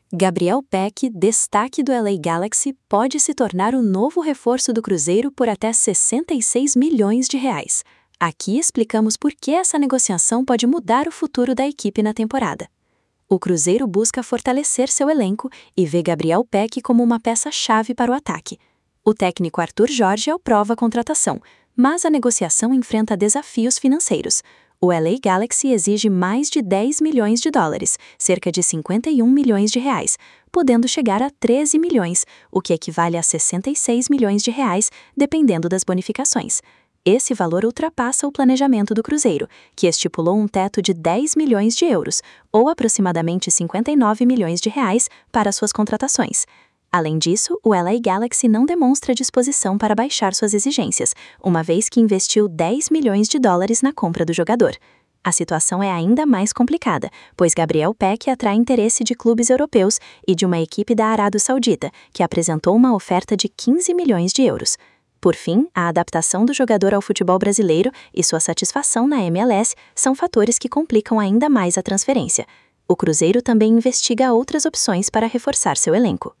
Gabriel Peck, destaque do LA Galaxy, pode se tornar o novo reforço do Cruzeiro por até 66 milhões de reais. Aqui explicamos por que essa negociação pode mudar o futuro da equipe na temporada. O Cruzeiro busca fortalecer seu elenco e vê Gabriel Peck como uma peça-chave para o ataque. O técnico Arthur Jorge aprova a contratação, mas a negociação enfrenta desafios financeiros. O LA Galaxy exige mais de 10 milhões de dólares, cerca de 51 milhões de reais, podendo chegar a 13 milhões, o que equivale a 66 milhões de reais, dependendo das bonificações. Esse valor ultrapassa o planejamento do Cruzeiro, que estipulou um teto de 10 milhões de euros, ou aproximadamente 59 milhões de reais, para suas contratações. Além disso, o LA Galaxy não demonstra disposição para baixar suas exigências, uma vez que investiu 10 milhões de dólares na compra do jogador. A situação é ainda mais complicada, pois Gabriel Peck atrai interesse de clubes europeus e de uma equipe da Arábia Saudita, que apresentou uma oferta de 15 milhões de euros. Por fim, a adaptação do jogador ao futebol brasileiro e sua satisfação na MLS são fatores que complicam ainda mais a transferência. O Cruzeiro também investiga outras opções para reforçar seu elenco.